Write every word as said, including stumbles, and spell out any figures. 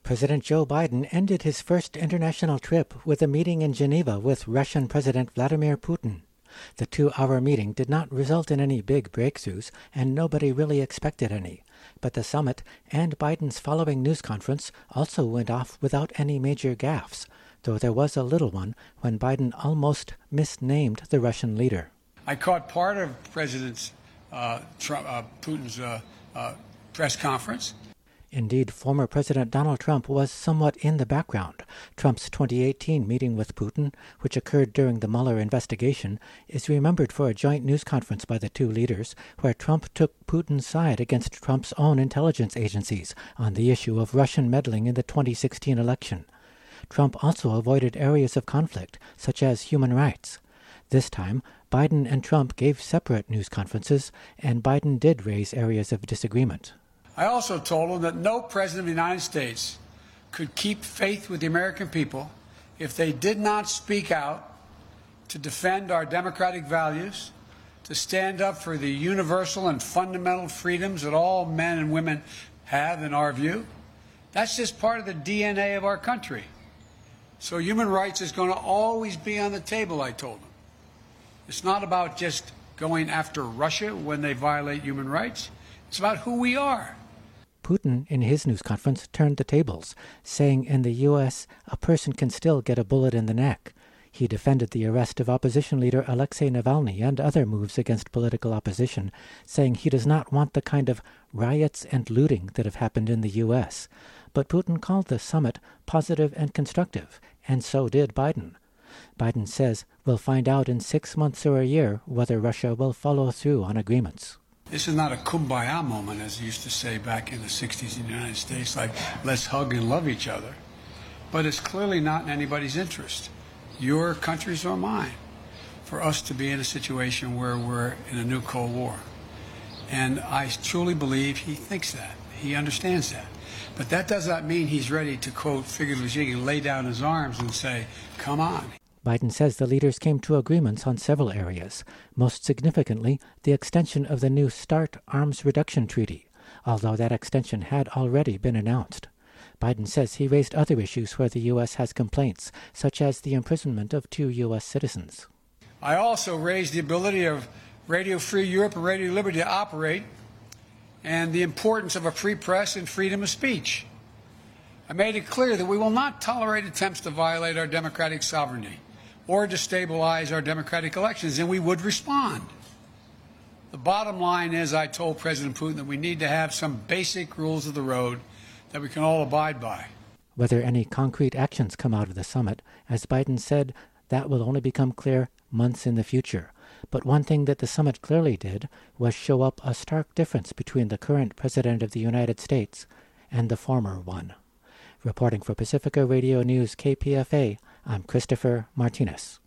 President Joe Biden ended his first international trip with a meeting in Geneva with Russian President Vladimir Putin. The two-hour meeting did not result in any big breakthroughs, and nobody really expected any. But the summit and Biden's following news conference also went off without any major gaffes, though there was a little one when Biden almost misnamed the Russian leader. I caught part of President uh, Trump, uh, Putin's uh, uh, press conference. Indeed, former President Donald Trump was somewhat in the background. Trump's twenty eighteen meeting with Putin, which occurred during the Mueller investigation, is remembered for a joint news conference by the two leaders, where Trump took Putin's side against Trump's own intelligence agencies on the issue of Russian meddling in the twenty sixteen election. Trump also avoided areas of conflict, such as human rights. This time, Biden and Trump gave separate news conferences, and Biden did raise areas of disagreement. I also told him that no president of the United States could keep faith with the American people if they did not speak out to defend our democratic values, to stand up for the universal and fundamental freedoms that all men and women have, in our view. That's just part of the D N A of our country. So human rights is going to always be on the table, I told him. It's not about just going after Russia when they violate human rights. It's about who we are. Putin, in his news conference, turned the tables, saying in the U S a person can still get a bullet in the neck. He defended the arrest of opposition leader Alexei Navalny and other moves against political opposition, saying he does not want the kind of riots and looting that have happened in the U S. But Putin called the summit positive and constructive, and so did Biden. Biden says we'll find out in six months or a year whether Russia will follow through on agreements. This is not a kumbaya moment, as they used to say back in the sixties in the United States, like let's hug and love each other. But it's clearly not in anybody's interest, your country's or mine, for us to be in a situation where we're in a new Cold War. And I truly believe he thinks that. He understands that. But that does not mean he's ready to, quote, figuratively speaking, lay down his arms and say, come on. Biden says the leaders came to agreements on several areas, most significantly the extension of the new START arms reduction treaty, although that extension had already been announced. Biden says he raised other issues where the U S has complaints, such as the imprisonment of two U S citizens. I also raised the ability of Radio Free Europe and Radio Liberty to operate and the importance of a free press and freedom of speech. I made it clear that we will not tolerate attempts to violate our democratic sovereignty or destabilize our democratic elections, and we would respond. The bottom line is, I told President Putin that we need to have some basic rules of the road that we can all abide by. Whether any concrete actions come out of the summit, as Biden said, that will only become clear months in the future. But one thing that the summit clearly did was show up a stark difference between the current President of the United States and the former one. Reporting for Pacifica Radio News K P F A, I'm Christopher Martinez.